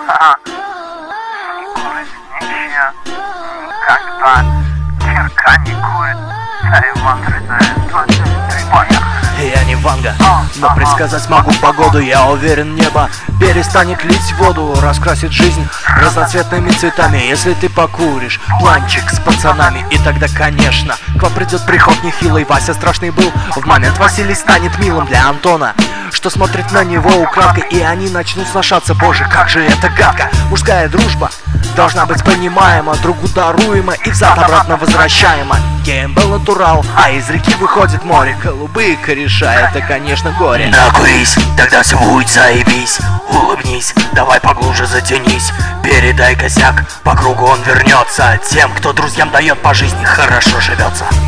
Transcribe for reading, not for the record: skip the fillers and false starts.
Никогда кирка не курит. Иван 3, поехали. Я не Ванга, но предсказать могу погоду. Я уверен, небо перестанет лить воду, раскрасит жизнь разноцветными цветами, если ты покуришь планчик с пацанами. И тогда, конечно, к вам придет приход нехилый. Вася страшный был, в момент Василий станет милым для Антона, что смотрит на него украдкой, и они начнут сношаться. Боже, как же это гадко. Мужская дружба должна быть понимаема, другу даруема и взад-обратно возвращаема. Геем был натурал, а из реки выходит море. Голубые кореша, это, конечно, горе. Накурись, тогда все будет заебись. Улыбнись, давай поглубже затянись. Передай косяк, по кругу он вернется. Тем, кто друзьям дает по жизни, хорошо живется.